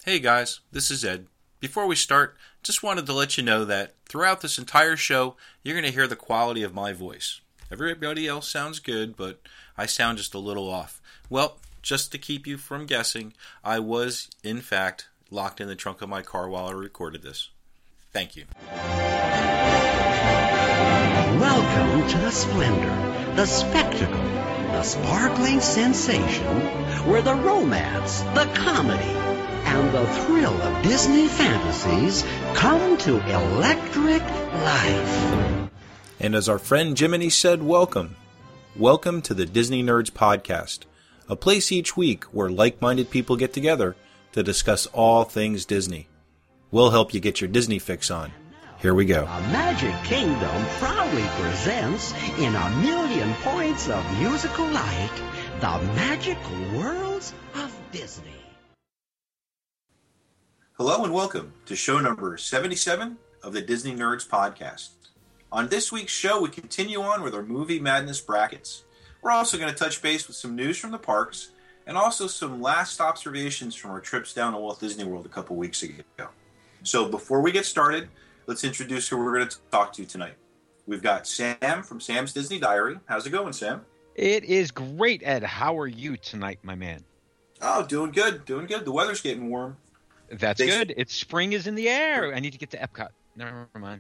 Hey guys, this is Ed. Before we start, just wanted to let you know that throughout this entire show, you're going to hear the quality of my voice. Everybody else sounds good, but I sound just a little off. Well, just to keep you from guessing, I was, in fact, locked in the trunk of my car while I recorded this. Thank you. Welcome to the splendor, the spectacle, the sparkling sensation, where the romance, the comedy, and the thrill of Disney fantasies come to electric life. And as our friend Jiminy said, welcome. Welcome to the Disney Nerds Podcast, a place each week where like-minded people get together to discuss all things Disney. We'll help you get your Disney fix on. Here we go. The Magic Kingdom proudly presents, in a million points of musical light, the magical worlds of Disney. Hello and welcome to show number 77 of the Disney Nerds Podcast. On this week's show, we continue on with our Movie Madness brackets. We're also going to touch base with some news from the parks and also some last observations from our trips down to Walt Disney World a couple weeks ago. So before we get started, let's introduce who we're going to talk to tonight. We've got Sam from Sam's Disney Diary. How's it going, Sam? It is great, Ed. How are you tonight, my man? Oh, doing good, doing good. The weather's getting warm. That's good. It's spring is in the air. I need to get to Epcot. Never mind.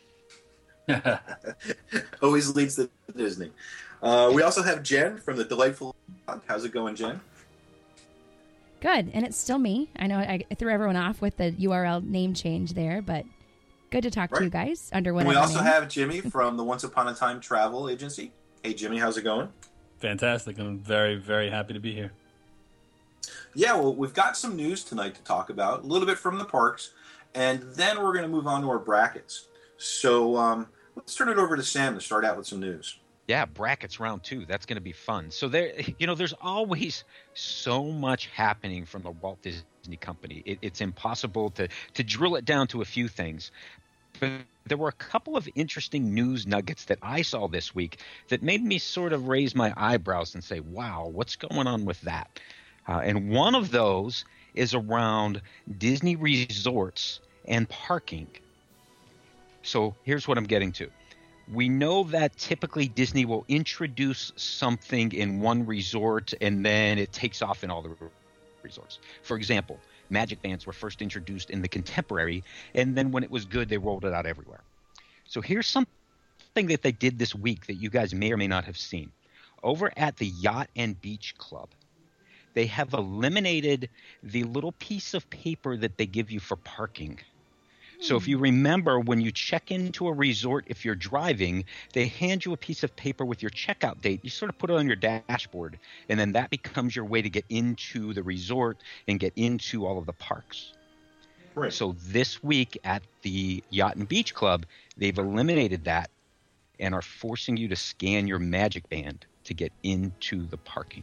Always leads to Disney. We also have Jen from the Delightful. How's it going, Jen? Good, and it's still me. I know I threw everyone off with the URL name change there, but good to talk to you guys under whatever We also name. have Jimmy from the Once Upon a Time Travel Agency. Hey, Jimmy, how's it going? Fantastic. I'm very, very happy to be here. Yeah, well, we've got some news tonight to talk about, a little bit from the parks, and then we're going to move on to our brackets. So let's turn it over to Sam to start out with some news. Yeah, brackets round 2. That's going to be fun. So there's always so much happening from the Walt Disney Company. It's impossible to drill it down to a few things. But there were a couple of interesting news nuggets that I saw this week that made me sort of raise my eyebrows and say, wow, what's going on with that? And one of those is around Disney resorts and parking. So here's what I'm getting to. We know that typically Disney will introduce something in one resort and then it takes off in all the resorts. For example, Magic Bands were first introduced in the Contemporary, and then when it was good, they rolled it out everywhere. So here's something that they did this week that you guys may or may not have seen. Over at the Yacht and Beach Club, they have eliminated the little piece of paper that they give you for parking. So if you remember, when you check into a resort, if you're driving, they hand you a piece of paper with your checkout date. You sort of put it on your dashboard, and then that becomes your way to get into the resort and get into all of the parks. Right. So this week at the Yacht and Beach Club, they've eliminated that and are forcing you to scan your Magic Band to get into the parking.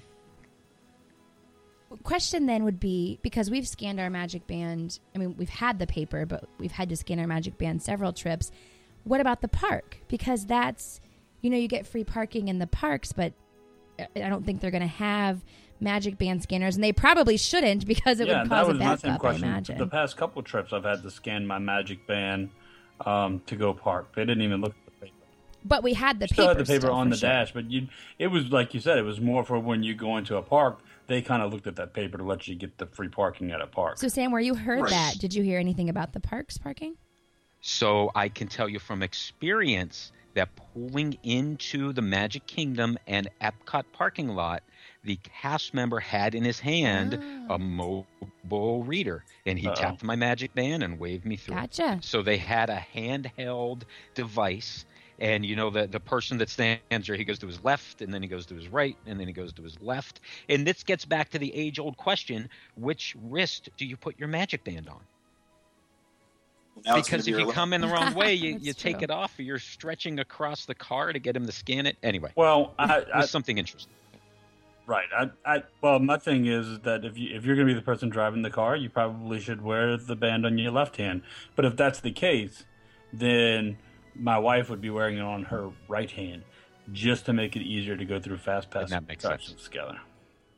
Question then would be, because we've scanned our Magic Band, I mean, we've had the paper, but we've had to scan our Magic Band several trips. What about the park? Because that's, you get free parking in the parks, but I don't think they're going to have Magic Band scanners, and they probably shouldn't because it would cause a backup, I imagine. The past couple trips, I've had to scan my Magic Band to go park. They didn't even look at the paper. But we had the paper. Still had the paper on the sure. dash, but it was like you said, it was more for when you go into a park. They kind of looked at that paper to let you get the free parking at a park. So, Sam, where you heard that, did you hear anything about the parks parking? So I can tell you from experience that pulling into the Magic Kingdom and Epcot parking lot, the cast member had in his hand a mobile reader, and he tapped my Magic Band and waved me through. Gotcha. So they had a handheld device. And the person that stands there, he goes to his left, and then he goes to his right, and then he goes to his left. And this gets back to the age-old question, which wrist do you put your Magic Band on? Because if you come in the wrong way, you take it off, or you're stretching across the car to get him to scan it. Anyway, well, it's something interesting. Right. Well, my thing is that if you're going to be the person driving the car, you probably should wear the band on your left hand. But if that's the case, then my wife would be wearing it on her right hand just to make it easier to go through FastPass that makes attractions together.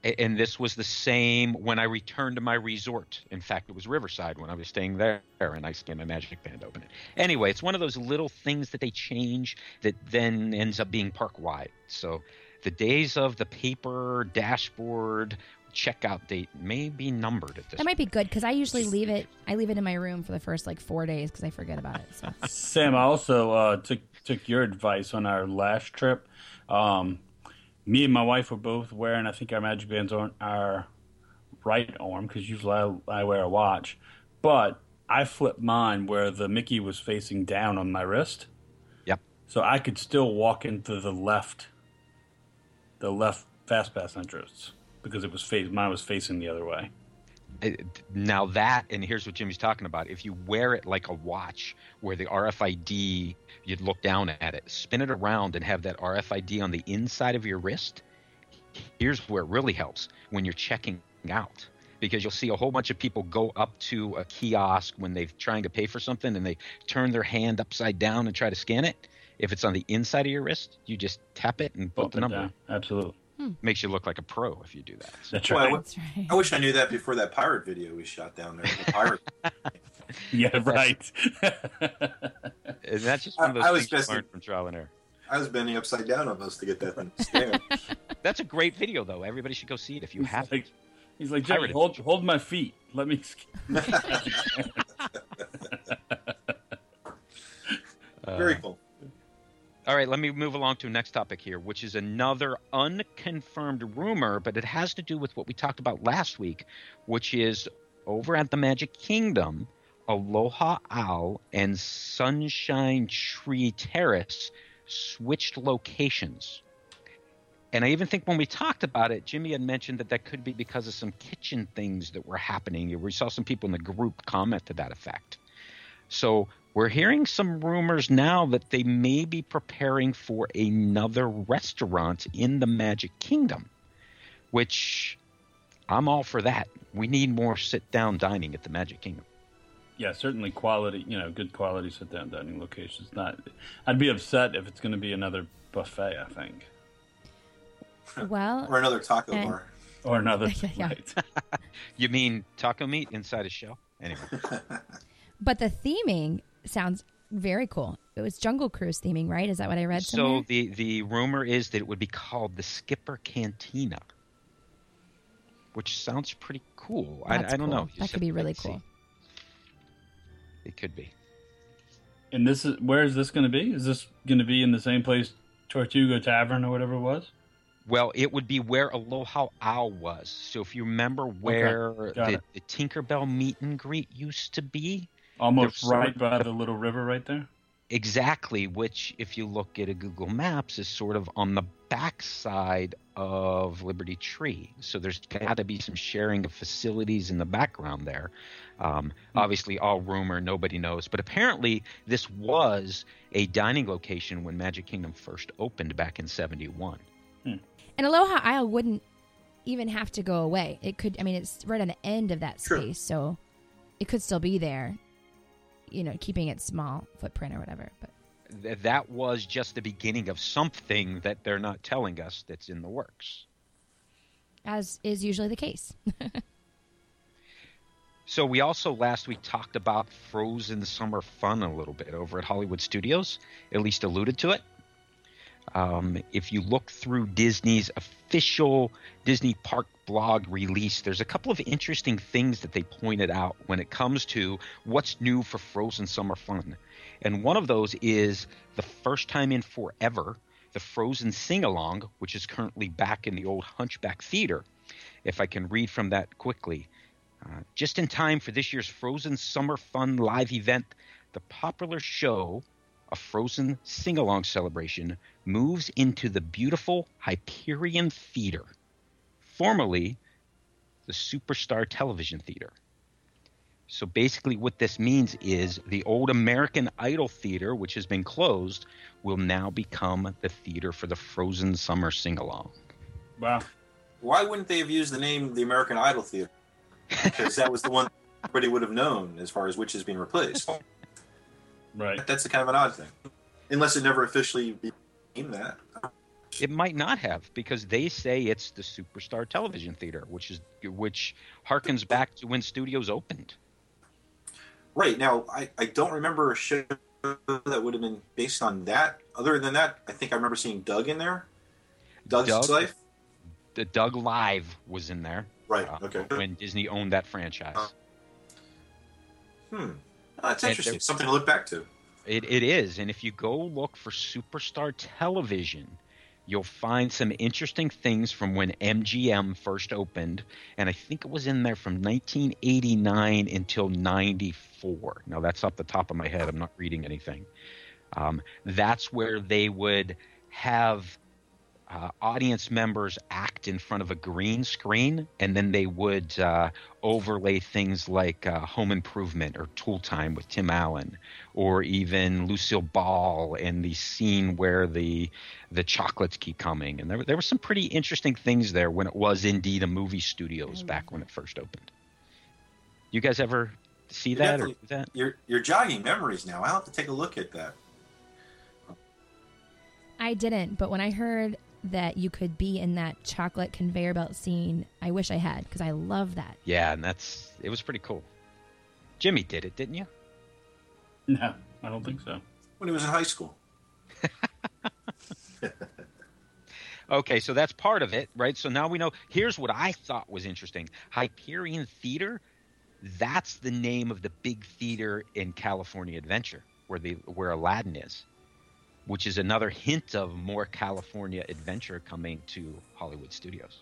And this was the same when I returned to my resort. In fact, it was Riverside when I was staying there, and I scanned my Magic Band open it. Anyway, it's one of those little things that they change that then ends up being park-wide. So the days of the paper dashboard checkout date may be numbered at this That might be good because I usually leave it. I leave it in my room for the first 4 days because I forget about it. So. Sam, I also took your advice on our last trip. Me and my wife were both wearing, I think, our Magic Bands on our right arm because usually I wear a watch. But I flipped mine where the Mickey was facing down on my wrist. Yep. So I could still walk into the left FastPass entrance because mine was facing the other way. Now that, and here's what Jimmy's talking about. If you wear it like a watch where the RFID, you'd look down at it, spin it around and have that RFID on the inside of your wrist, here's where it really helps when you're checking out. Because you'll see a whole bunch of people go up to a kiosk when they're trying to pay for something and they turn their hand upside down and try to scan it. If it's on the inside of your wrist, you just tap it and put the number. Down. Absolutely. Makes you look like a pro if you do that. So. That's right. Well, That's right. I wish I knew that before that pirate video we shot down there. The pirate. Yeah, right. And that's just one of those things you learn from trial and error. I was bending upside down almost to get that thing scanned. That's a great video, though. Everybody should go see it if you have it. He's like, Jerry, hold my feet. Let me. Very cool. All right, let me move along to the next topic here, which is another unconfirmed rumor, but it has to do with what we talked about last week, which is over at the Magic Kingdom, Aloha Owl and Sunshine Tree Terrace switched locations. And I even think when we talked about it, Jimmy had mentioned that could be because of some kitchen things that were happening. We saw some people in the group comment to that effect. So we're hearing some rumors now that they may be preparing for another restaurant in the Magic Kingdom, which I'm all for that. We need more sit-down dining at the Magic Kingdom. Yeah, certainly quality, good quality sit-down dining locations. I'd be upset if it's going to be another buffet, I think. Well, or another taco bar. Or another, Yeah. right. You mean taco meat inside a shell? Anyway. But the theming sounds very cool. It was Jungle Cruise theming, right? Is that what I read somewhere? So the rumor is that it would be called the Skipper Cantina, which sounds pretty cool. I don't know. That could be really cool. It could be. And where is this going to be? Is this going to be in the same place, Tortuga Tavern or whatever it was? Well, it would be where Aloha Owl was. So if you remember where the Tinkerbell meet and greet used to be. Almost right by the little river right there? Exactly, which if you look at a Google Maps is sort of on the backside of Liberty Tree. So there's got to be some sharing of facilities in the background there. Obviously, all rumor, nobody knows. But apparently this was a dining location when Magic Kingdom first opened back in 1971. And Aloha Isle wouldn't even have to go away. It could, it's right on the end of that space, so it could still be there, keeping it small footprint or whatever. But that was just the beginning of something that they're not telling us that's in the works. As is usually the case. So we also last week talked about Frozen Summer Fun a little bit over at Hollywood Studios, at least alluded to it. If you look through Disney's official Disney Park blog release, there's a couple of interesting things that they pointed out when it comes to what's new for Frozen Summer Fun. And one of those is the first time in forever, the Frozen Sing-Along, which is currently back in the old Hunchback Theater. If I can read from that quickly. Just in time for this year's Frozen Summer Fun live event, the popular show, a Frozen Sing-Along celebration, moves into the beautiful Hyperion Theater, formerly the Superstar Television Theater. So basically what this means is the old American Idol Theater, which has been closed, will now become the theater for the Frozen Summer Sing-Along. Wow. Why wouldn't they have used the name the American Idol Theater? Because that was the one everybody would have known as far as which is being replaced. Right. That's a kind of an odd thing. Unless it never officially became that. It might not have, because they say it's the Superstar Television Theater, which harkens back to when studios opened. Right. Now, I don't remember a show that would have been based on that. Other than that, I think I remember seeing Doug in there. Doug's Life? The Doug Live was in there. Right, okay. When Disney owned that franchise. Oh, that's interesting. Something to look back to. It is. And if you go look for Superstar Television, you'll find some interesting things from when MGM first opened. And I think it was in there from 1989 until 94. Now, that's off the top of my head. I'm not reading anything. That's where they would have audience members act in front of a green screen, and then they would overlay things like Home Improvement or Tool Time with Tim Allen, or even Lucille Ball and the scene where the chocolates keep coming. And there were some pretty interesting things there when it was indeed a movie studios back when it first opened. You guys ever see that or do that? You're jogging memories now. I'll have to take a look at that. I didn't, but when I heard that you could be in that chocolate conveyor belt scene, I wish I had, because I love that. Yeah, and it was pretty cool. Jimmy did it, didn't you? No, I don't think so. When he was in high school. Okay, so that's part of it, right? So now we know. Here's what I thought was interesting. Hyperion Theater, that's the name of the big theater in California Adventure, where Aladdin is, which is another hint of more California Adventure coming to Hollywood studios.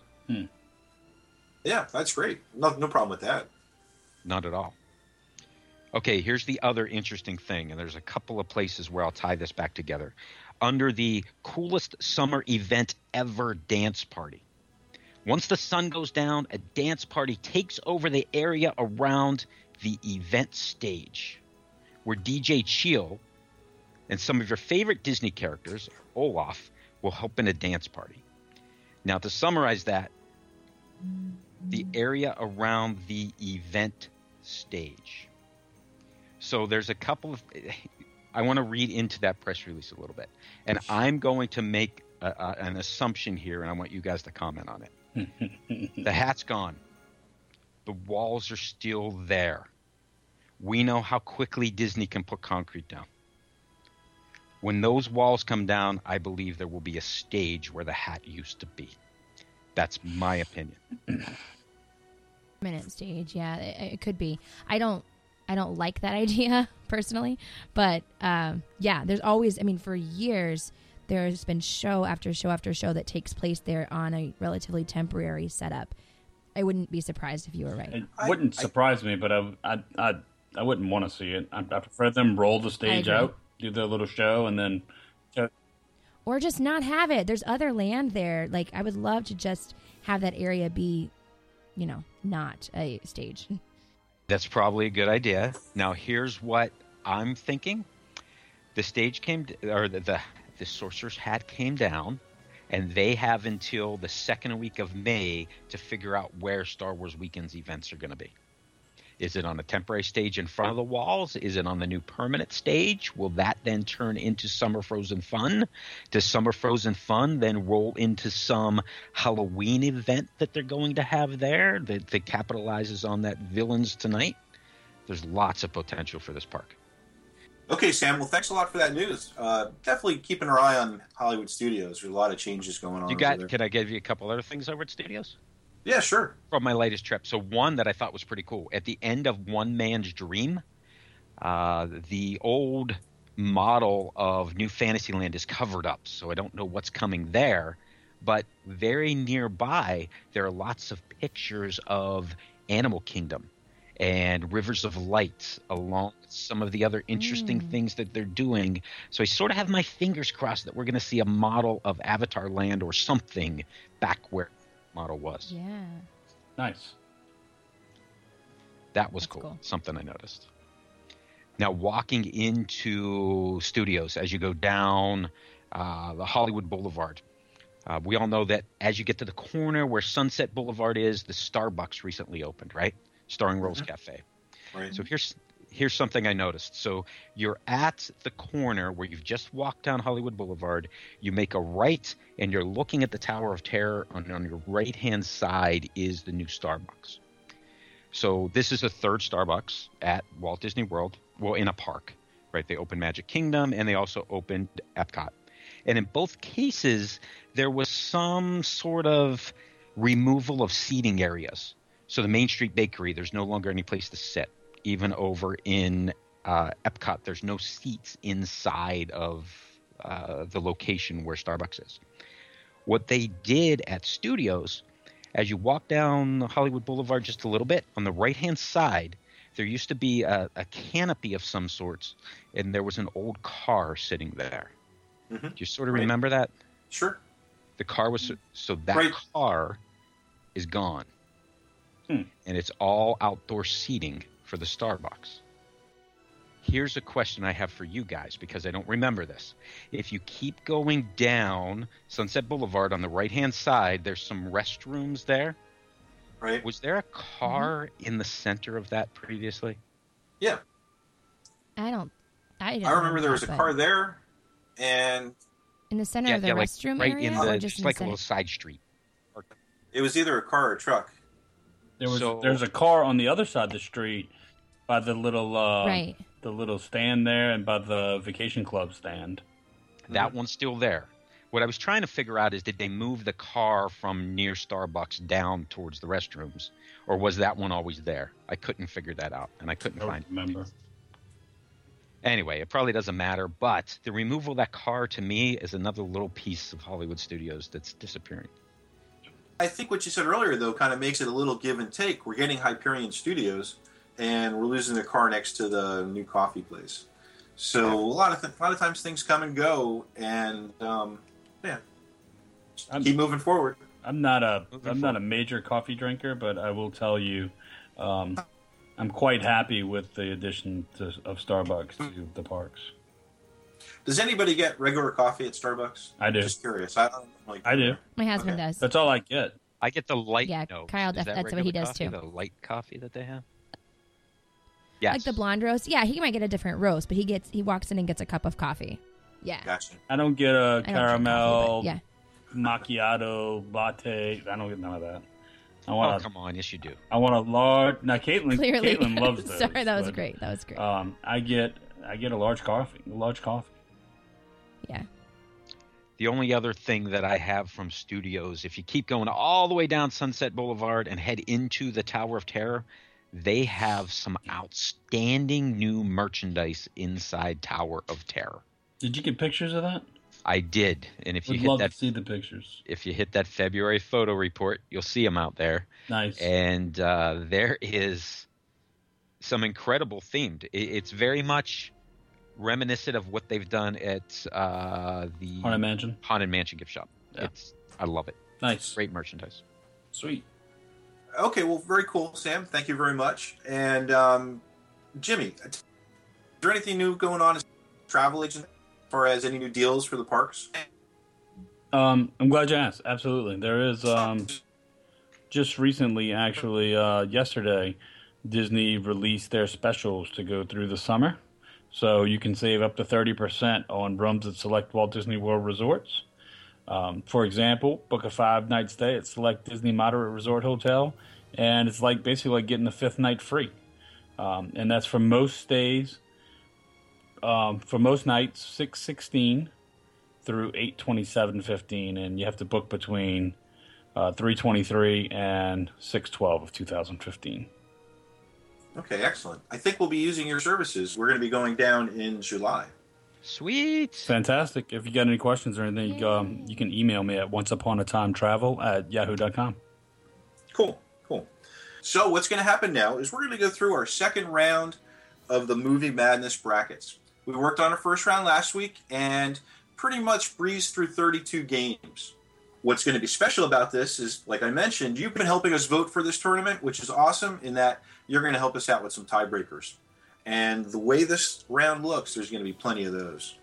Yeah, that's great. No problem with that. Not at all. Okay, here's the other interesting thing, and there's a couple of places where I'll tie this back together. Under the coolest summer event ever dance party. Once the sun goes down, a dance party takes over the area around the event stage, where DJ Chill and some of your favorite Disney characters, Olaf, will help in a dance party. Now, to summarize that, the area around the event stage. So there's a couple of – I want to read into that press release a little bit. And I'm going to make an assumption here, and I want you guys to comment on it. The hat's gone. The walls are still there. We know how quickly Disney can put concrete down. When those walls come down, I believe there will be a stage where the hat used to be. That's my opinion. Minute stage, yeah, it could be. I don't like that idea personally, but yeah, there's always. I mean, for years there's been show after show after show that takes place there on a relatively temporary setup. I wouldn't be surprised if you were right. It wouldn't surprise me, but I wouldn't want to see it. I prefer them roll the stage out, do their little show, and then or just not have it. There's other land there. Like, I would love to just have that area be, not a stage. That's probably a good idea. Now, here's what I'm thinking. The stage the Sorcerer's Hat came down, and they have until the second week of May to figure out where Star Wars Weekend's events are going to be. Is it on a temporary stage in front of the walls? Is it on the new permanent stage? Will that then turn into Summer Frozen Fun? Does Summer Frozen Fun then roll into some Halloween event that they're going to have there that capitalizes on that Villains Tonight? There's lots of potential for this park. Okay, Sam. Well, thanks a lot for that news. Definitely keeping our eye on Hollywood Studios. There's a lot of changes going on. Can I give you a couple other things over at Studios? Yeah, sure. From my latest trip. So one that I thought was pretty cool. At the end of One Man's Dream, the old model of New Fantasyland is covered up. So I don't know what's coming there. But very nearby, there are lots of pictures of Animal Kingdom and Rivers of Light, along with some of the other interesting things that they're doing. So I sort of have my fingers crossed that we're going to see a model of Avatar Land or something back where model was. Yeah. Nice. That was cool. Something I noticed. Now, walking into Studios as you go down the Hollywood Boulevard, we all know that as you get to the corner where Sunset Boulevard is, the Starbucks recently opened, right? Starring Rose Cafe. Right. So here's something I noticed. So you're at the corner where you've just walked down Hollywood Boulevard. You make a right, and you're looking at the Tower of Terror. On your right-hand side is the new Starbucks. So this is a third Starbucks at Walt Disney World, well, in a park, right? They opened Magic Kingdom, and they also opened Epcot. And in both cases, there was some sort of removal of seating areas. So the Main Street Bakery, there's no longer any place to sit. Even over in Epcot, there's no seats inside of the location where Starbucks is. What they did at Studios, as you walk down Hollywood Boulevard just a little bit, on the right-hand side, there used to be a canopy of some sorts, and there was an old car sitting there. Mm-hmm. Do you sort of remember that? Sure. The car was so that car is gone, and it's all outdoor seating for the Starbucks. Here's a question I have for you guys because I don't remember this. If you keep going down Sunset Boulevard on the right-hand side, there's some restrooms there. Right. Was there a car in the center of that previously? Yeah. I remember there was a car there, and in the center of the restroom right area, in or the, just like in a little side street. It was either a car or a truck. There's a car on the other side of the street by the little the little stand there, and by the Vacation Club stand. That one's still there. What I was trying to figure out is, did they move the car from near Starbucks down towards the restrooms, or was that one always there? I couldn't figure that out, and I couldn't find remember. Anyway, it probably doesn't matter, but the removal of that car to me is another little piece of Hollywood Studios that's disappearing. I think what you said earlier, though, kind of makes it a little give and take. We're getting Hyperion Studios, and we're losing the car next to the new coffee place. So a lot of times things come and go, and keep moving forward. I'm not a major coffee drinker, but I will tell you, I'm quite happy with the addition of Starbucks to the parks. Does anybody get regular coffee at Starbucks? I do. Just curious. I do. My husband does. That's all I get. I get the light. Yeah, note. Kyle, that's what he does coffee, too. The light coffee that they have. Yes. Like the blonde roast. Yeah, he might get a different roast, but he walks in and gets a cup of coffee. Yeah. Gotcha. I don't get a caramel coffee, macchiato latte. I don't get none of that. Come on, yes you do. I want a large. Now Caitlin, Clearly. Caitlin loves those. Sorry, that was great. That was great. I get a large coffee. Yeah. The only other thing that I have from Studios, if you keep going all the way down Sunset Boulevard and head into the Tower of Terror, they have some outstanding new merchandise inside Tower of Terror. Did you get pictures of that? I did, and if you Would hit love that, to see the pictures. If you hit that February photo report, you'll see them out there. Nice. And there is some incredible themed. It's very much reminiscent of what they've done at the Haunted Mansion gift shop. Yeah. I love it. Nice. Great merchandise. Sweet. Okay, well, very cool, Sam. Thank you very much. And Jimmy, is there anything new going on as travel agent as far as any new deals for the parks? I'm glad you asked. Absolutely. There is just recently, actually, yesterday, Disney released their specials to go through the summer. So you can save up to 30% on rooms at select Walt Disney World resorts. For example, book a 5-night stay at select Disney Moderate Resort Hotel, and it's basically like getting the 5th night free. And that's for most stays, for most nights, 6/16 through 8/27/15, and you have to book between 3/23 and 6/12 of 2015. Okay, excellent. I think we'll be using your services. We're going to be going down in July. Sweet. Fantastic. If you got any questions or anything, you can email me at onceuponatimetravel@yahoo.com. Cool. So what's going to happen now is we're going to go through our second round of the Movie Madness brackets. We worked on our first round last week and pretty much breezed through 32 games. What's going to be special about this is, like I mentioned, you've been helping us vote for this tournament, which is awesome in that you're going to help us out with some tiebreakers. And the way this round looks, there's going to be plenty of those.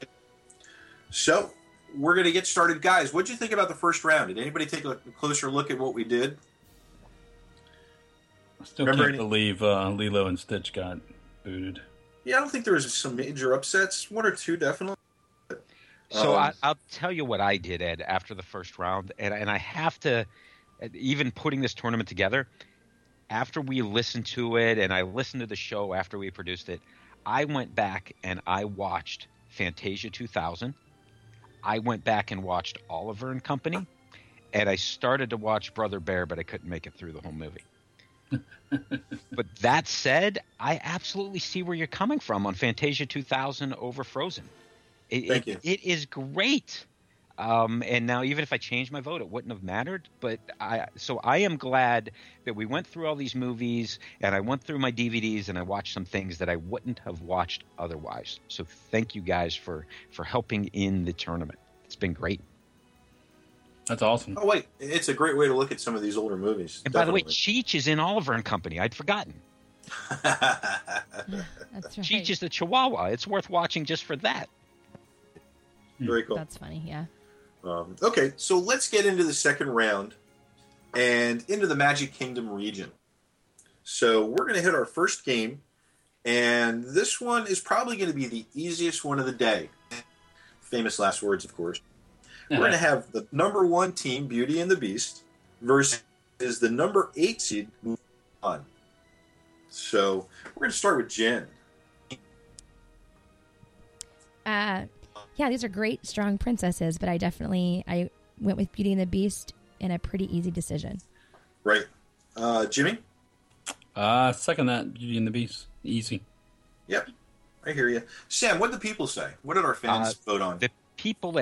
So we're going to get started. Guys, what did you think about the first round? Did anybody take a closer look at what we did? I still can't believe Lilo and Stitch got booted. Yeah, I don't think there was some major upsets. One or two, definitely. So I'll tell you what I did, Ed, after the first round, and I have to, even putting this tournament together, after we listened to it and I listened to the show after we produced it, I went back and I watched Fantasia 2000. I went back and watched Oliver and Company, and I started to watch Brother Bear, but I couldn't make it through the whole movie. But that said, I absolutely see where you're coming from on Fantasia 2000 over Frozen. Thank you. It is great. And now, even if I changed my vote, it wouldn't have mattered. But I am glad that we went through all these movies, and I went through my DVDs, and I watched some things that I wouldn't have watched otherwise. So thank you guys for helping in the tournament. It's been great. That's awesome. Oh, wait. It's a great way to look at some of these older movies. And by the way, Cheech is in Oliver and Company. I'd forgotten. That's right. Cheech is the Chihuahua. It's worth watching just for that. Very cool. That's funny, yeah. Okay, so let's get into the second round and into the Magic Kingdom region. So we're going to hit our first game, and this one is probably going to be the easiest one of the day. Famous last words, of course. We're going to have the number 1 team, Beauty and the Beast, versus the number 8 seed, Mulan. So we're going to start with Jen. Yeah, these are great, strong princesses, but I went with Beauty and the Beast in a pretty easy decision. Right. Jimmy? Second that, Beauty and the Beast. Easy. Yep. I hear you. Sam, what did the people say? What did our fans vote on? The people at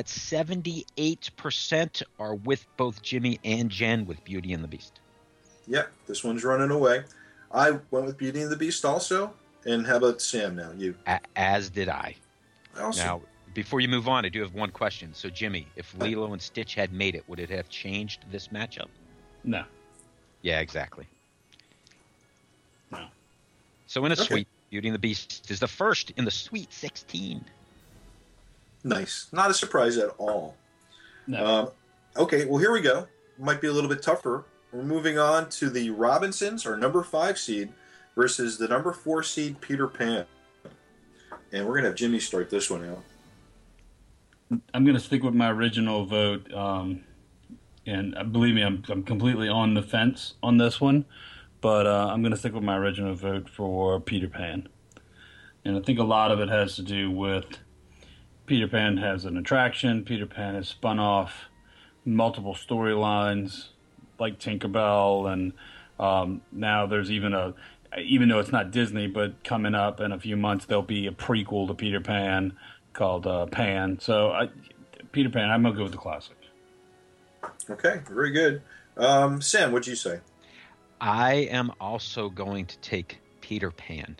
78% are with both Jimmy and Jen with Beauty and the Beast. Yep, this one's running away. I went with Beauty and the Beast also. And how about Sam now? You? As did I. Awesome. Now, before you move on, I do have one question. So, Jimmy, if Lilo and Stitch had made it, would it have changed this matchup? No. Yeah, exactly. No. So, in a suite, Beauty and the Beast is the first in the Sweet 16. Nice. Not a surprise at all. No. Okay, well, here we go. Might be a little bit tougher. We're moving on to the Robinsons, our number 5 seed, versus the number 4 seed, Peter Pan. And we're going to have Jimmy start this one out. I'm going to stick with my original vote. And believe me, I'm completely on the fence on this one. But I'm going to stick with my original vote for Peter Pan. And I think a lot of it has to do with Peter Pan has an attraction. Peter Pan has spun off multiple storylines like Tinkerbell. And now there's even even though it's not Disney, but coming up in a few months, there'll be a prequel to Peter Pan called Pan. So Peter Pan, I'm going to go with the classic. Okay, very good. Sam, what'd you say? I am also going to take Peter Pan.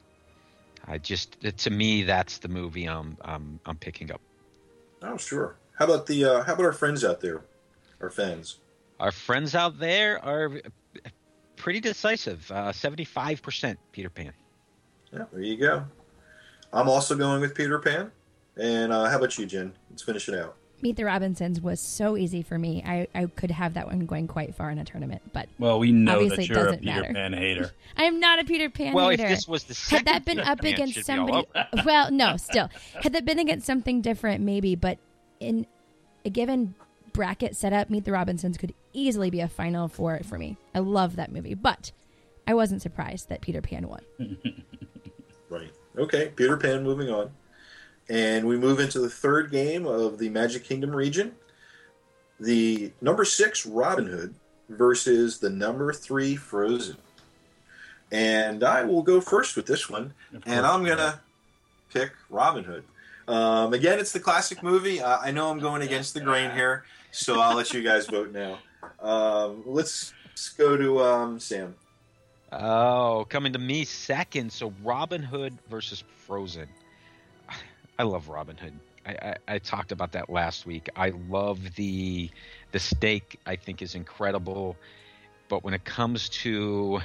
To me, that's the movie I'm picking up. Oh, sure. How about our friends out there, our fans? Our friends out there are pretty decisive. 75% Peter Pan. Yeah, there you go. I'm also going with Peter Pan. And how about you, Jen? Let's finish it out. Meet the Robinsons was so easy for me. I could have that one going quite far in a tournament, but well, we know obviously that you're a doesn't Peter matter. Pan hater. I am not a Peter Pan well, hater. If this was the second had that been Peter up Pan, against should be all somebody, over. well, no, still had that been against something different, maybe. But in a given bracket setup, Meet the Robinsons could easily be a final for me. I love that movie, but I wasn't surprised that Peter Pan won. Right. Okay, Peter Pan. Moving on. And we move into the third game of the Magic Kingdom region. The number 6 Robin Hood versus the number 3 Frozen. And I will go first with this one. And I'm going to pick Robin Hood. Again, it's the classic movie. I know I'm going against the grain here, so I'll let you guys vote now. Let's go to Sam. Oh, coming to me second. So Robin Hood versus Frozen. I love Robin Hood. I talked about that last week. I love the stake. I think is incredible. But when it comes to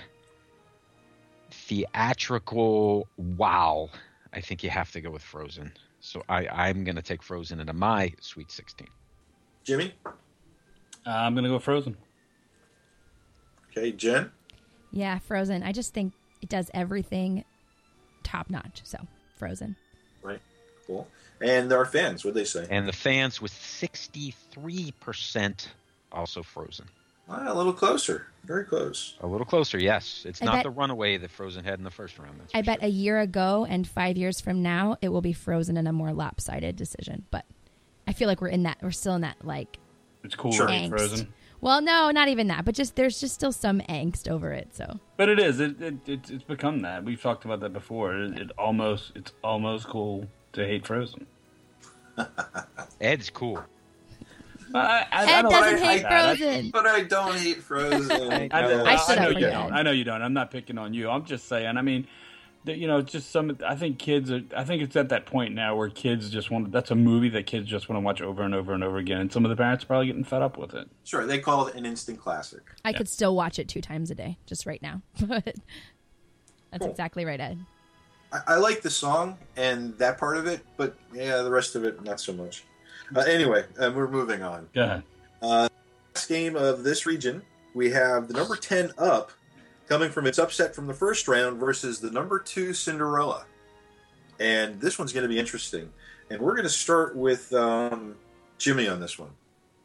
theatrical wow, I think you have to go with Frozen. So I'm going to take Frozen into my Sweet 16. Jimmy? I'm going to go Frozen. Okay, Jen? Yeah, Frozen. I just think it does everything top notch. So Frozen. Right. Cool. And our fans, what'd they say? And the fans with 63% also Frozen. A little closer. Very close. A little closer, yes. It's I not bet- the runaway that Frozen had in the first round. That's I for bet sure. a year ago and 5 years from now, it will be Frozen in a more lopsided decision. But I feel like we're still in that, like, It's cool Sure. to angst. hate Frozen. Well, no, not even that, but there's just still some angst over it. So But it is. It's become that. We've talked about that before. It's almost cool to hate Frozen. Ed's cool. Ed doesn't hate that. Frozen. But I don't hate Frozen. I stood up know for you you, don't. Ed. I know you don't. I'm not picking on you. I'm just saying. I mean, just some. I think kids are. I think it's at that point now where kids just want. That's a movie that kids just want to watch over and over and over again. And some of the parents are probably getting fed up with it. Sure, they call it an instant classic. I could still watch it 2 times a day, just right now. But that's Cool. exactly right, Ed. I like the song and that part of it, but yeah, the rest of it, not so much. Anyway, we're moving on. Go ahead. Last game of this region, we have the number 10 Up coming from its upset from the first round versus the number 2 Cinderella. And this one's going to be interesting. And we're going to start with Jimmy on this one.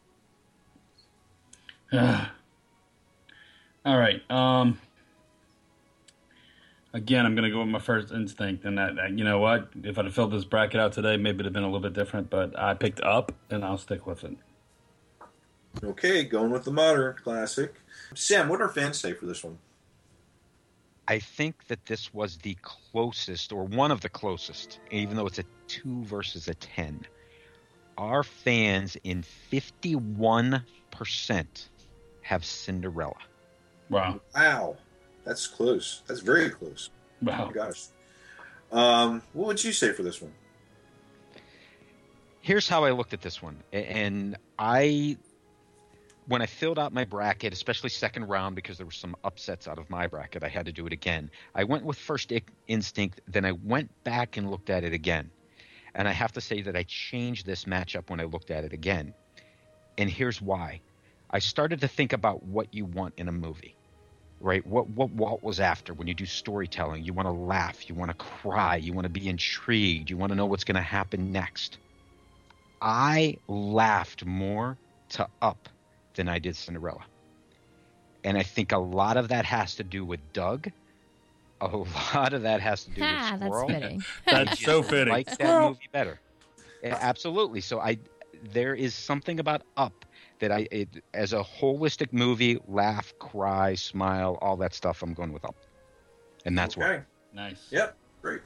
All right. Again, I'm going to go with my first instinct, and that you know what? If I'd have filled this bracket out today, maybe it'd have been a little bit different. But I picked Up, and I'll stick with it. Okay, going with the modern classic. Sam, what do our fans say for this one? I think that this was the closest, or one of the closest, even though it's a 2 versus a 10. Our fans in 51% have Cinderella. Wow. Wow, that's close. That's very close. Oh Wow. my gosh. What would you say for this one? Here's how I looked at this one. And when I filled out my bracket, especially second round, because there were some upsets out of my bracket, I had to do it again. I went with first instinct, then I went back and looked at it again. And I have to say that I changed this matchup when I looked at it again. And here's why. I started to think about what you want in a movie, right? What Walt was after when you do storytelling. You want to laugh, you want to cry, you want to be intrigued, you want to know what's going to happen next. I laughed more to Up than I did Cinderella. And I think a lot of that has to do with Doug. A lot of that has to do with That's Squirrel. fitting. That's so fitting. I like that movie better. Absolutely. So there is something about Up that as a holistic movie, laugh, cry, smile, all that stuff, I'm going with Up. And that's why. Nice. Yep, great.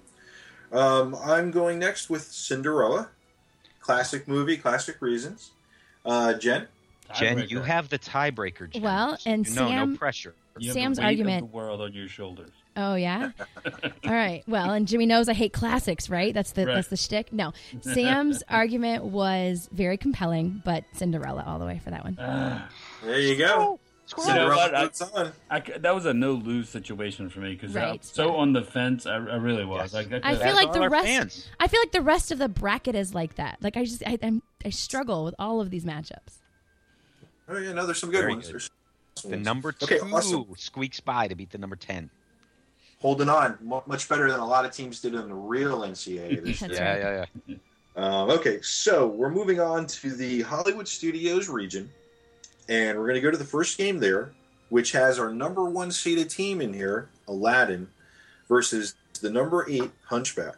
I'm going next with Cinderella. Classic movie, classic reasons. Jen? Jen, Tiebreaker. you have the tiebreaker. Jen. Well, and no Sam- pressure. You have Sam's the weight argument- of the world on your shoulders. Oh yeah. All right. Well, and Jimmy knows I hate classics, right? That's the shtick. No, Sam's argument was very compelling, but Cinderella all the way for that one. There you go. You know Cinderella what? puts on. That was a no-lose situation for me because I'm Right. so on the fence. I really was. Yes. I feel As like are the our rest. fans. I feel like the rest of the bracket is like that. Like I struggle with all of these matchups. Oh, yeah, no, there's some good Very ones. good. There's some The ones. number 2 Okay, awesome. squeaks by to beat the number 10. Holding on. Much better than a lot of teams did in the real NCAA this That's year. right. Yeah. Okay, so we're moving on to the Hollywood Studios region, and we're going to go to the first game there, which has our number 1 seeded team in here, Aladdin, versus the number 8 Hunchback.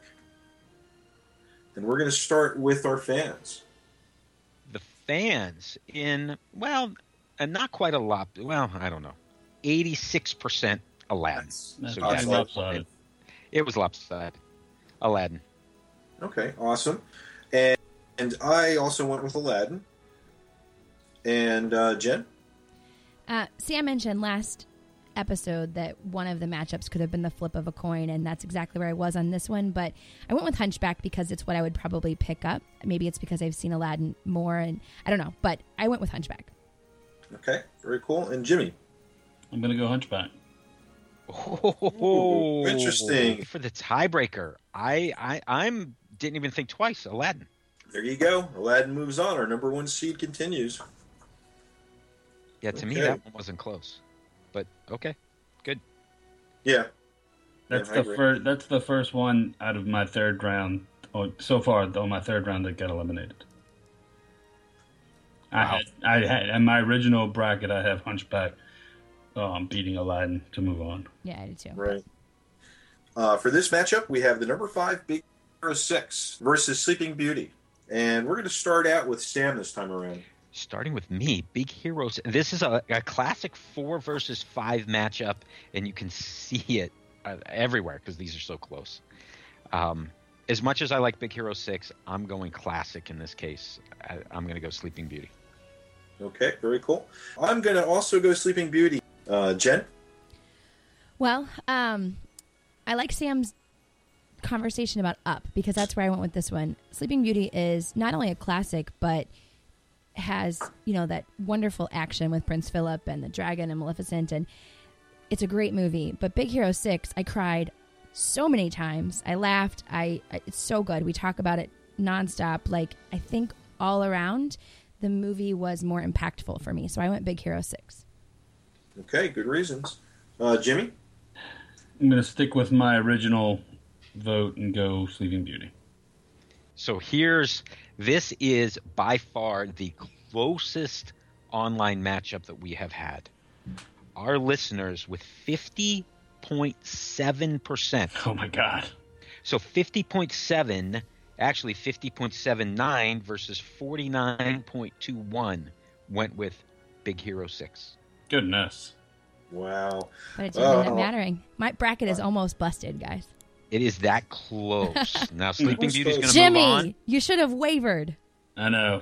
And we're going to start with our fans. The fans not quite a lot. Well, I don't know. 86% Aladdin. That's So pretty yes, lopsided. it was lopsided. Aladdin. Okay, awesome. And I also went with Aladdin. And Jen? Sam mentioned last episode that one of the matchups could have been the flip of a coin, and that's exactly where I was on this one. But I went with Hunchback because it's what I would probably pick up. Maybe it's because I've seen Aladdin more, and I don't know. But I went with Hunchback. Okay, very cool. And Jimmy? I'm going to go Hunchback. Oh, interesting. For the tiebreaker, I'm didn't even think twice. Aladdin. There you go. Aladdin moves on. Our number 1 seed continues. Yeah, to me Okay. that one wasn't close, but okay, good. Yeah. That's Yeah, I the agree. first. That's the first one out of my third round. Or so far, on my third round, that got eliminated. Wow. I had in my original bracket. I have Hunchback beating Aladdin to move on. Yeah, I do too. Right. For this matchup, we have the number 5 Big Hero 6 versus Sleeping Beauty. And we're going to start out with Sam this time around. Starting with me, Big Heroes. This is a classic 4 versus 5 matchup, and you can see it everywhere because these are so close. As much as I like Big Hero 6, I'm going classic in this case. I'm going to go Sleeping Beauty. Okay, very cool. I'm going to also go Sleeping Beauty. Jen? Well, I like Sam's conversation about Up because that's where I went with this one. Sleeping Beauty is not only a classic, but has, that wonderful action with Prince Philip and the dragon and Maleficent, and it's a great movie. But Big Hero 6, I cried so many times. I laughed. It's so good. We talk about it nonstop. Like, I think all around, the movie was more impactful for me. So I went Big Hero 6. Okay, good reasons. Jimmy? I'm going to stick with my original vote and go Sleeping Beauty. So this is by far the closest online matchup that we have had. Our listeners with 50.7%. Oh my God. So 50.7, actually 50.79 versus 49.21 went with Big Hero 6. Goodness. Wow. But it didn't end up mattering. My bracket is almost busted, guys. It is that close. Now Sleeping Beauty's going to move on. Jimmy, you should have wavered. I know.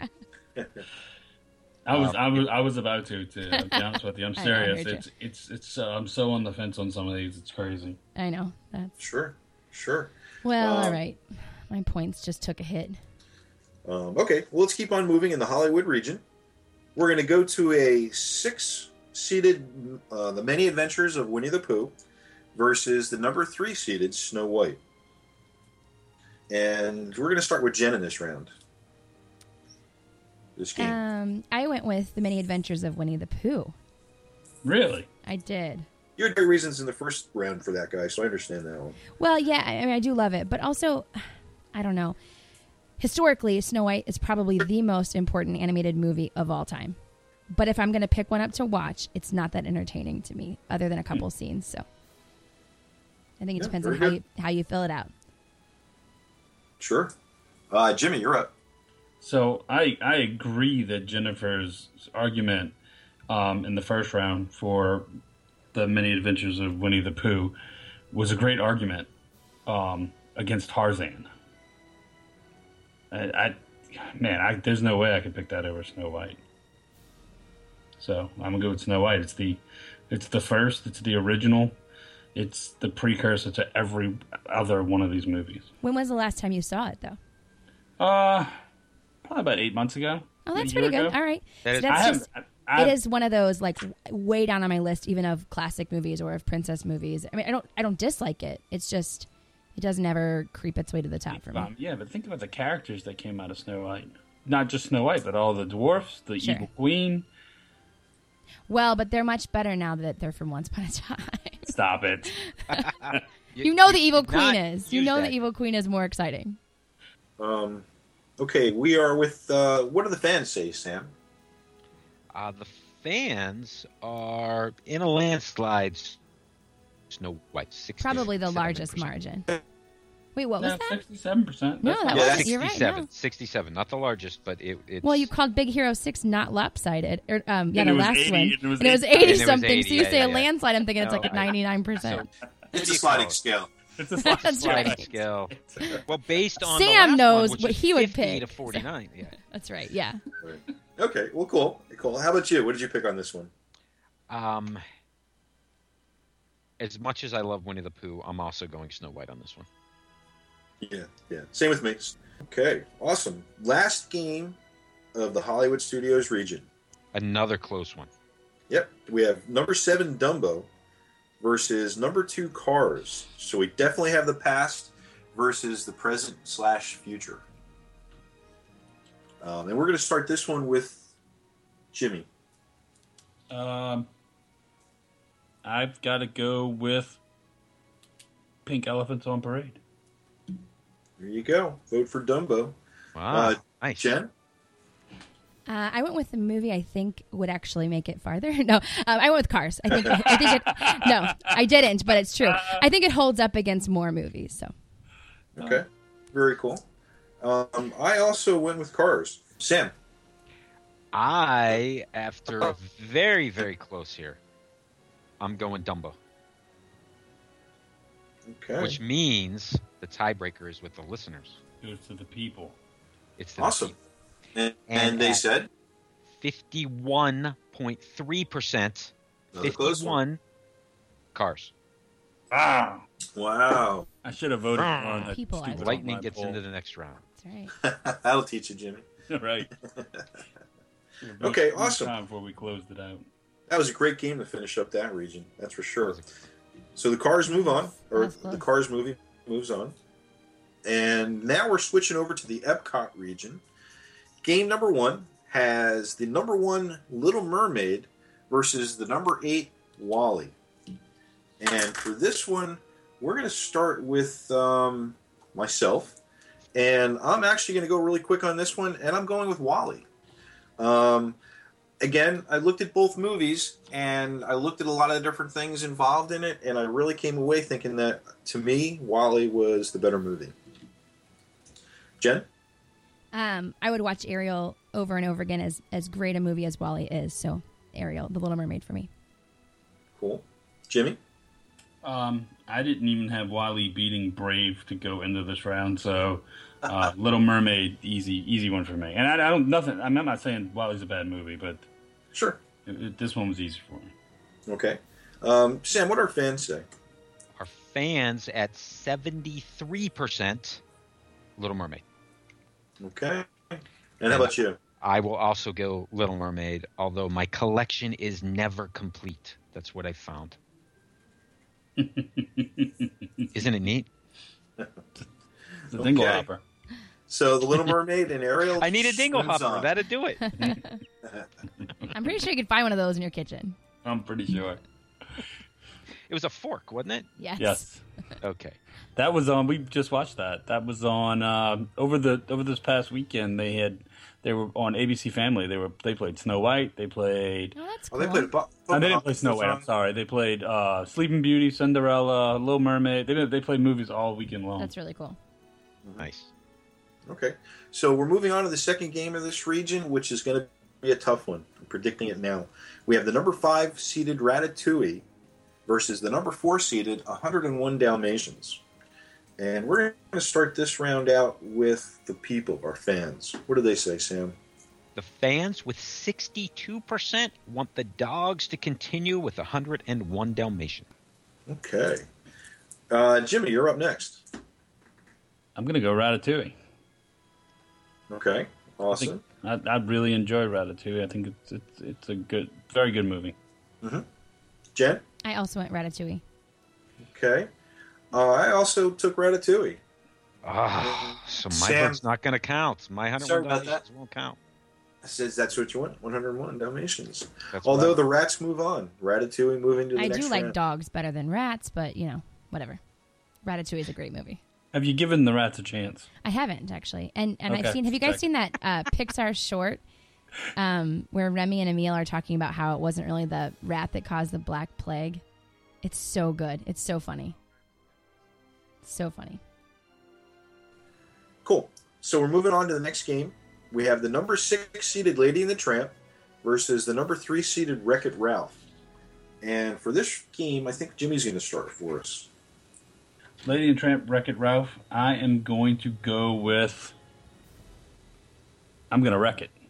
I was about to be honest with you. I'm I know, I serious. heard It's I'm so on the fence on some of these. It's crazy. I know. That's Sure. well, all right. My points just took a hit. Okay, well, let's keep on moving in the Hollywood region. We're going to go to a 6-seeded The Many Adventures of Winnie the Pooh versus the number 3-seeded Snow White. And we're going to start with Jen in this round. This game. I went with The Many Adventures of Winnie the Pooh. Really? I did. You had great reasons in the first round for that guy, so I understand that one. Well, yeah, I mean, I do love it, but also, I don't know. Historically, Snow White is probably the most important animated movie of all time. But if I'm going to pick one up to watch, it's not that entertaining to me, other than a couple scenes. So I think it depends on how you fill it out. Sure. Jimmy, you're up. So I agree that Jennifer's argument in the first round for The Many Adventures of Winnie the Pooh was a great argument against Tarzan. There's no way I could pick that over Snow White. So I'm gonna go with Snow White. It's the first. It's the original. It's the precursor to every other one of these movies. When was the last time you saw it, though? Probably about 8 months ago. Oh, that's pretty good. All right. It is one of those like way down on my list, even of classic movies or of princess movies. I mean, I don't dislike it. It's just it doesn't ever creep its way to the top for me. Yeah, but think about the characters that came out of Snow White. Not just Snow White, but all the dwarfs, the Sure. evil queen. Well, but they're much better now that they're from Once Upon a Time. Stop it. You know the evil queen not is. You use know that. the evil queen is more exciting. Okay, we are with, what do the fans say, Sam? The fans are in a landslide. Snow White, 67%. Probably the largest margin. Wait, what was that? 67%. No, that wasn't. You're right. 67, No. 67, not the largest, but it's... Well, you called Big Hero 6 not lopsided. Or, the it was last 80, one. and it was And it was 80. 80 And it was something. 80, so you yeah, say yeah, a yeah. landslide, I'm thinking it's No, like I- 99%. So, It's pretty a sliding close. scale. It's a That's sliding right. Scale. Well, based on Sam the last knows one, which what is he would 50 pick. to 49. Yeah. That's right, yeah. Okay, well, cool. How about you? What did you pick on this one? As much as I love Winnie the Pooh, I'm also going Snow White on this one. Yeah. Same with me. Okay, awesome. Last game of the Hollywood Studios region. Another close one. Yep, we have number 7 Dumbo versus number 2 Cars. So we definitely have the past versus the present/future. And we're going to start this one with Jimmy. I've got to go with pink elephants on parade. There you go. Vote for Dumbo. Wow, nice. Jen? I went with the movie I think would actually make it farther. No, I went with Cars. I think it. No, I didn't, but it's true. I think it holds up against more movies. So. Okay, very cool. I also went with Cars. Sam? After a very, very close here, I'm going Dumbo. Okay. Which means the tiebreaker is with the listeners. Goes to the people. It's the Awesome. people. And they said? 51.3%. Another close one. 51 Cars. Wow. Wow. I should have voted for that. People stupid are- Lightning online gets poll. into the next round. That's right. That'll teach you, Jimmy. Right. Okay, awesome. Time before we closed it out. That was a great game to finish up that region. That's for sure. So the Cars move on, or That's close. the Cars movie moves on. And now we're switching over to the Epcot region. Game number 1 has the number 1 Little Mermaid versus the number 8 Wall-E. And for this one, we're going to start with myself. And I'm actually going to go really quick on this one, and I'm going with Wall-E. Again, I looked at both movies, and I looked at a lot of the different things involved in it, and I really came away thinking that, to me, Wall-E was the better movie. Jen? I would watch Ariel over and over again, as great a movie as Wall-E is. So, Ariel, The Little Mermaid for me. Cool. Jimmy? I didn't even have Wall-E beating Brave to go into this round, so Little Mermaid, easy one for me. And I'm not saying Wall-E's a bad movie, but Sure. this one was easy for me. Okay. Sam, what do our fans say? Our fans at 73% Little Mermaid. Okay. And how about you? I will also go Little Mermaid, although my collection is never complete. That's what I found. Isn't it neat? The Dingle Okay. Hopper. So the Little Mermaid and Ariel. I need a dingle moves hopper. on. That'd do it. I'm pretty sure you could find one of those in your kitchen. I'm pretty sure. It was a fork, wasn't it? Yes. Yes. Okay. That was on. We just watched that. That was on over this past weekend. They were on ABC Family. They played Snow White. They played. Oh, that's Oh, cool. they played. They didn't play Snow White. I'm sorry. They played Sleeping Beauty, Cinderella, Little Mermaid. They played movies all weekend long. That's really cool. Nice. Okay. So we're moving on to the second game of this region, which is going to be a tough one. I'm predicting it now. We have the number 5 seeded Ratatouille versus the number 4 seeded 101 Dalmatians. And we're going to start this round out with the people, our fans. What do they say, Sam? The fans with 62% want the dogs to continue with 101 Dalmatian. Okay. Jimmy, you're up next. I'm gonna go Ratatouille. Okay. Awesome. I really enjoy Ratatouille. I think it's a very good movie. Jen? I also went Ratatouille. Okay. I also took Ratatouille. So my Sam- vote's not going to count. My 101 Sorry about Dalmatians won't count. Says that's what you want, 101 Dalmatians. That's Although what the rats move on. Ratatouille moving to the I next do like round. dogs better than rats, but, whatever. Ratatouille is a great movie. Have you given the rats a chance? I haven't, actually. And Okay, have you guys check. seen that Pixar short where Remy and Emile are talking about how it wasn't really the rat that caused the Black Plague? It's so good. It's so funny. So funny. Cool. So we're moving on to the next game. We have the number 6 seeded Lady and the Tramp versus the number 3 seeded Wreck-It Ralph. And for this game, I think Jimmy's going to start for us. Lady and Tramp, Wreck-It Ralph. I am going to go with. I'm going to wreck it.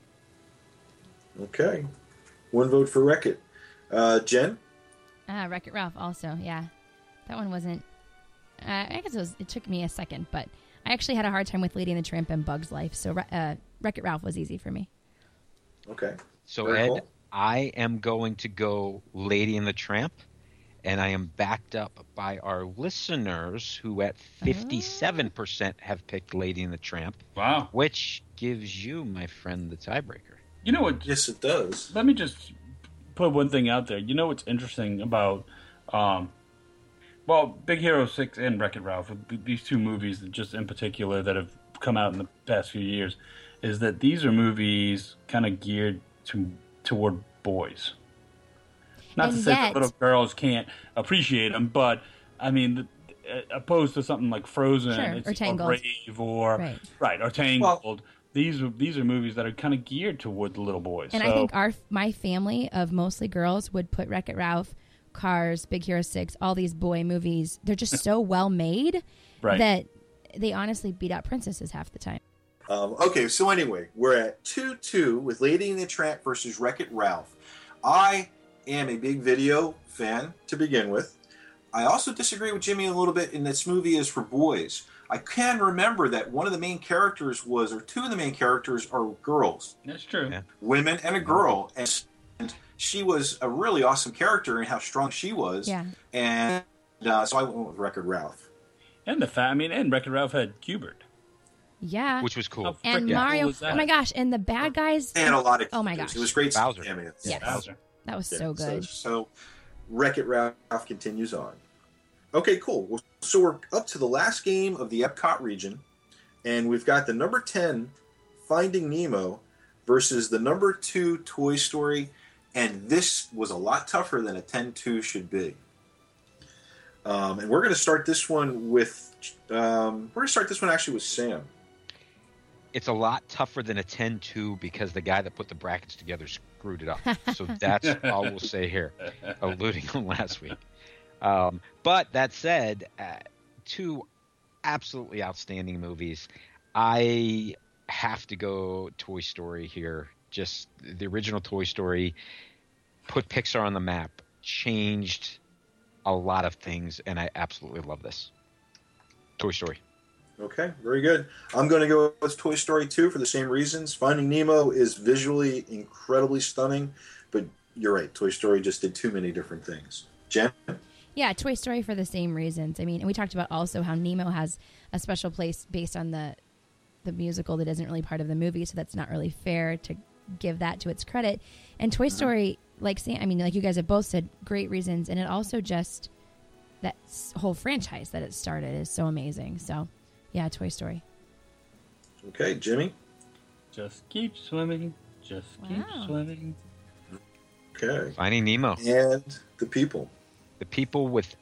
Okay. One vote for Wreck-It. Jen? Wreck-It Ralph also, yeah. That one wasn't... I guess it took me a second, but I actually had a hard time with Lady and the Tramp and Bug's Life, so Wreck-It Ralph was easy for me. Okay. So, Very Ed, cool. I am going to go Lady and the Tramp, and I am backed up by our listeners who at 57% have picked Lady and the Tramp, Wow. which gives you, my friend, the tiebreaker. You know what? Yes, it does. Let me just put one thing out there. You know what's interesting about, well, Well, Big Hero 6 and Wreck-It Ralph, these two movies just in particular that have come out in the past few years, is that these are movies kind of geared toward boys. Not And to say yet- that little girls can't appreciate them, but I mean, opposed to something like Frozen, Sure, it's or Tangled. Brave, or Right. or Tangled. These are movies that are kind of geared toward the little boys. And so, I think my family of mostly girls would put Wreck-It Ralph, Cars, Big Hero 6, all these boy movies. They're just so well made Right. that they honestly beat out princesses half the time. Okay, so anyway, we're at 2-2 with Lady and the Tramp versus Wreck-It Ralph. I am a big video fan to begin with. I also disagree with Jimmy a little bit in this movie is for boys. I can remember that one of the main characters or two of the main characters are girls. That's true. Yeah. Women and a girl. And she was a really awesome character and how strong she was. Yeah. And so I went with Wreck-It Ralph. And and Wreck-It Ralph had Qbert. Yeah. Which was cool. How And freaking Mario, cool was that? oh my gosh, and the bad guys. They had a lot of Oh my characters. gosh. It was great. Bowser. cameos. Yes. Bowser. That was Yeah, so good. So Wreck-It Ralph continues on. Okay, cool. Well, so we're up to the last game of the Epcot region, and we've got the number 10, Finding Nemo, versus the number 2, Toy Story, and this was a lot tougher than a 10-2 should be. And we're going to start this one with actually with Sam. It's a lot tougher than a 10-2 because the guy that put the brackets together screwed it up. So that's all we'll say here, alluding on last week. But that said, two absolutely outstanding movies. I have to go Toy Story here. Just the original Toy Story put Pixar on the map, changed a lot of things, and I absolutely love this. Toy Story. Okay, very good. I'm going to go with Toy Story 2 for the same reasons. Finding Nemo is visually incredibly stunning, but you're right. Toy Story just did too many different things. Jen? Yeah, Toy Story for the same reasons. I mean, and we talked about also how Nemo has a special place based on the musical that isn't really part of the movie, so that's not really fair to give that to its credit. And Toy Story, like you guys have both said, great reasons, and it also just that whole franchise that it started is so amazing. So, yeah, Toy Story. Okay, Jimmy? Just keep swimming. Just keep Wow. swimming. Okay. Finding Nemo. And the people. The people with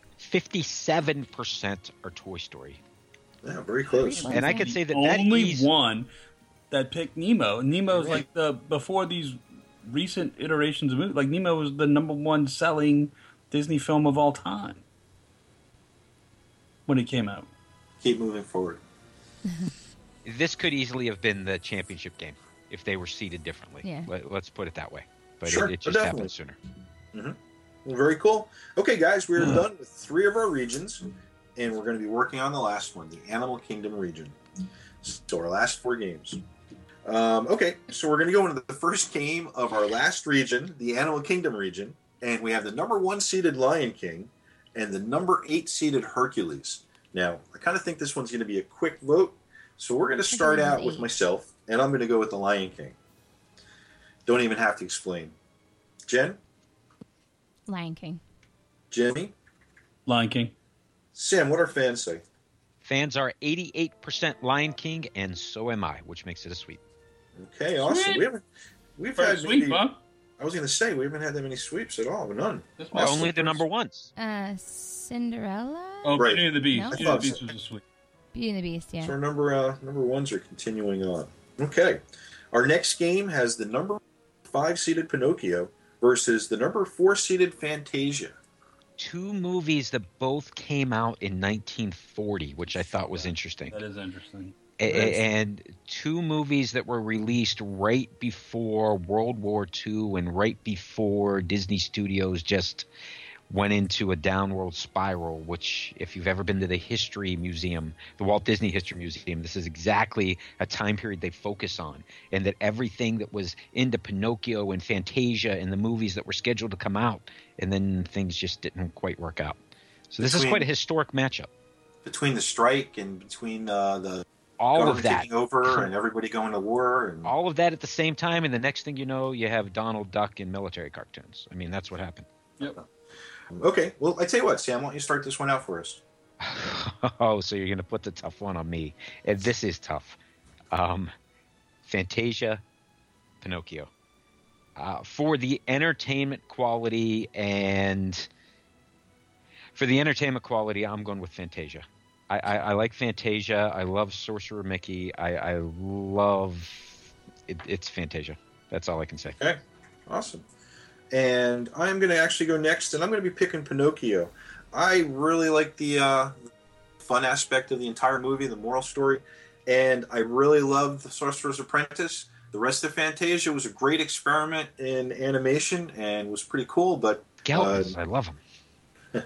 57% are Toy Story. Yeah, very close. Very And I could say that Only easy. one that picked Nemo. Nemo's Right. like before these recent iterations of movies. Like Nemo was the number one selling Disney film of all time when it came out. Keep moving forward. This could easily have been the championship game if they were seated differently. Yeah. Let's put it that way. But Sure, it just definitely. happened sooner. Well, very cool. Okay, guys, we're done with 3 of our regions, and we're going to be working on the last one, the Animal Kingdom region. So our last 4 games. Okay, so we're going to go into the first game of our last region, the Animal Kingdom region, and we have the number 1 seeded Lion King and the number 8 seeded Hercules. Now, I kind of think this one's going to be a quick vote, so we're going to start out with myself, and I'm going to go with the Lion King. Don't even have to explain. Jen? Lion King. Jimmy? Lion King. Sam, what our fans say? Fans are 88% Lion King, and so am I, which makes it a sweep. Okay, awesome. Sweet. We've For a had sweep, maybe, huh? I was going to say we haven't had that many sweeps at all. None. This Well, was only the the first- number ones. Cinderella? Oh, Right. Beauty and the Beast. No? Beauty and the Beast was a sweep. Beauty and the Beast, yeah. So our number ones are continuing on. Okay, our next game has the number 5 seeded Pinocchio versus the number 4 seeded Fantasia. Two movies that both came out in 1940, which I thought was interesting. That is interesting. And two movies that were released right before World War II and right before Disney Studios just went into a downward spiral, which if you've ever been to the History Museum, the Walt Disney History Museum, this is exactly a time period they focus on. And that everything that was into Pinocchio and Fantasia and the movies that were scheduled to come out, and then things just didn't quite work out. So this is quite a historic matchup. Between the strike and between the All government of that. taking over and everybody going to war. And All of that at the same time, and the next thing you know, you have Donald Duck in military cartoons. I mean, that's what happened. Yep. Okay, well, I tell you what, Sam, why don't you start this one out for us? Oh, so you're going to put the tough one on me. And this is tough. Fantasia, Pinocchio. For the entertainment quality I'm going with Fantasia. I like Fantasia. I love Sorcerer Mickey. I love it. It's Fantasia. That's all I can say. Okay, awesome. And I'm going to actually go next, and I'm going to be picking Pinocchio. I really like the fun aspect of the entire movie, the moral story, and I really love The Sorcerer's Apprentice. The rest of Fantasia was a great experiment in animation and was pretty cool, but... Skeletons, I love them.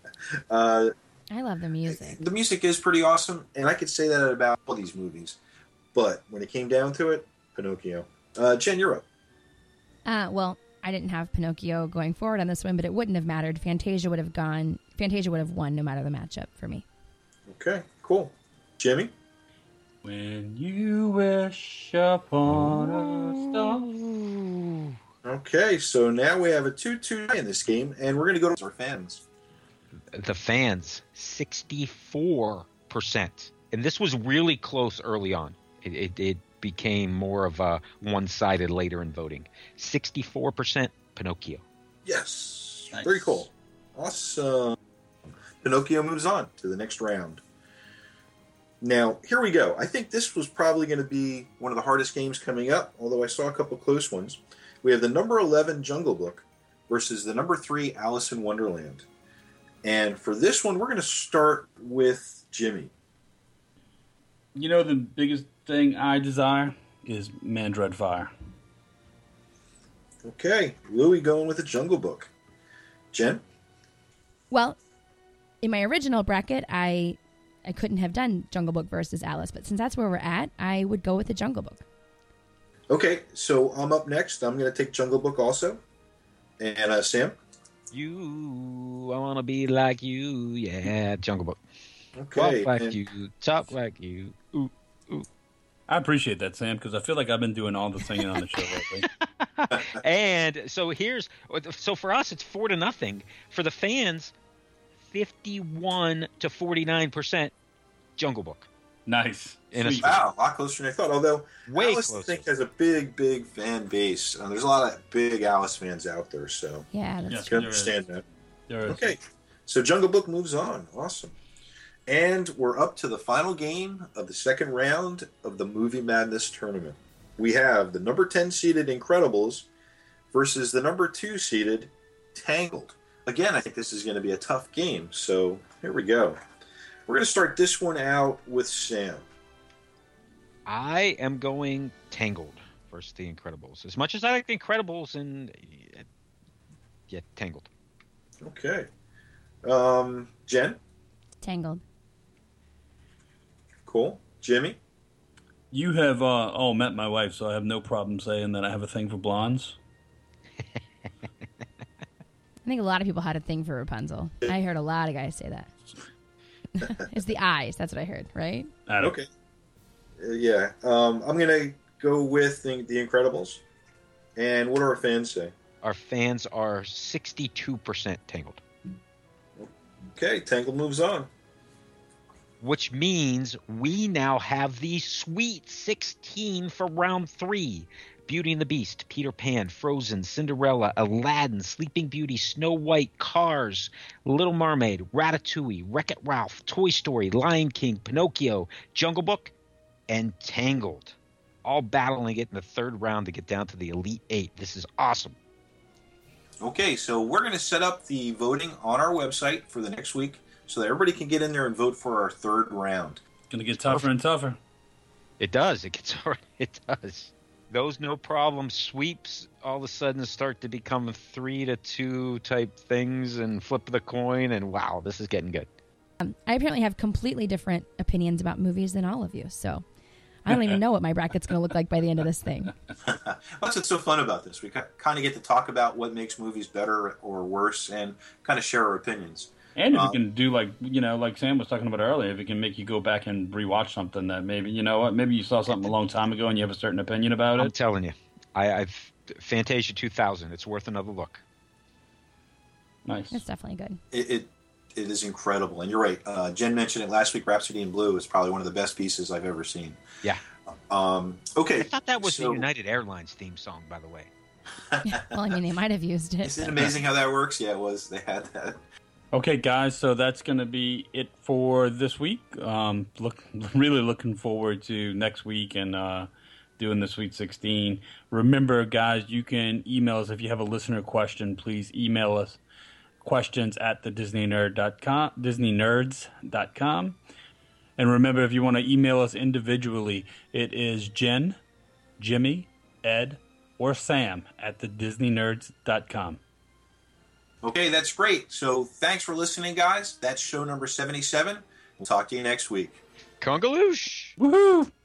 I love the music. The music is pretty awesome, and I could say that about all these movies. But when it came down to it, Pinocchio. Jen, you're up. Well, I didn't have Pinocchio going forward on this one, but it wouldn't have mattered. Fantasia would have won no matter the matchup for me. Okay, cool. Jimmy? When you wish upon a star. Okay, so now we have a 2-2 in this game, and we're going to go to our fans. The fans, 64%. And this was really close early on. It became more of a one-sided later in voting. 64% Pinocchio. Yes. Nice. Very cool. Awesome. Pinocchio moves on to the next round. Now, here we go. I think this was probably going to be one of the hardest games coming up, although I saw a couple close ones. We have the number 11 Jungle Book versus the number 3 Alice in Wonderland. And for this one, we're going to start with Jimmy. You know, the biggest thing I desire is Man Dreadfire. Okay, Louie going with the Jungle Book. Jen? Well, in my original bracket, I couldn't have done Jungle Book versus Alice, but since that's where we're at, I would go with the Jungle Book. Okay, so I'm up next. I'm going to take Jungle Book also. And Sam? I want to be like you. Yeah, Jungle Book. Okay. Walk like you, talk like you. Ooh, ooh. I appreciate that, Sam, because I feel like I've been doing all the singing on the show lately. And so for us, it's 4-0. For the fans, 51 to 49% Jungle Book. Nice. Sweet. Wow, a lot closer than I thought. Although Way Alice, closer. I think, has a big fan base. There's a lot of big Alice fans out there, so Yeah, that's Yeah. I can understand that. There is. Okay, so Jungle Book moves on. Awesome. And we're up to the final game of the second round of the Movie Madness tournament. We have the number 10 seeded Incredibles versus the number 2 seeded Tangled. Again, I think this is going to be a tough game, so here we go. We're going to start this one out with Sam. I am going Tangled versus The Incredibles. As much as I like The Incredibles, and Tangled. Okay. Jen? Tangled. Cool. Jimmy? You have all met my wife, so I have no problem saying that I have a thing for blondes. I think a lot of people had a thing for Rapunzel. I heard a lot of guys say that. It's the eyes. That's what I heard, right? I don't- Okay. Yeah. I'm going to go with the Incredibles. And what do our fans say? Our fans are 62% Tangled. Okay, Tangled moves on. Which means we now have the Sweet 16 for round 3. Beauty and the Beast, Peter Pan, Frozen, Cinderella, Aladdin, Sleeping Beauty, Snow White, Cars, Little Mermaid, Ratatouille, Wreck-It Ralph, Toy Story, Lion King, Pinocchio, Jungle Book, and Tangled. All battling it in the third round to get down to the Elite 8. This is awesome. Okay, so we're going to set up the voting on our website for the next week so that everybody can get in there and vote for our third round. Gonna get tougher and tougher. It does. It gets hard. It does. Those no problem sweeps all of a sudden start to become 3-2 type things and flip the coin, and wow, this is getting good. I apparently have completely different opinions about movies than all of you, so I don't even know what my bracket's going to look like by the end of this thing. That's what's so fun about this. We kind of get to talk about what makes movies better or worse and kind of share our opinions. And if you can do like Sam was talking about earlier, if it can make you go back and rewatch something that maybe, maybe you saw something a long time ago and you have a certain opinion about I'm it. telling you, I've Fantasia 2000. It's worth another look. Nice. It's definitely good. It is incredible, and you're right. Jen mentioned it last week. Rhapsody in Blue is probably one of the best pieces I've ever seen. Yeah. Okay. I thought that was the United Airlines theme song, by the way. Well, I mean, they might have used it. Isn't it amazing how that works? Yeah, it was. They had that. Okay, guys, so that's going to be it for this week. Really looking forward to next week and doing the Sweet 16. Remember, guys, you can email us if you have a listener question. Please email us questions at the DisneyNerds.com. And remember, if you want to email us individually, it is Jen, Jimmy, Ed, or Sam at the DisneyNerds.com. Okay, that's great. So thanks for listening, guys. That's show number 77. We'll talk to you next week. Congaloosh! Woohoo!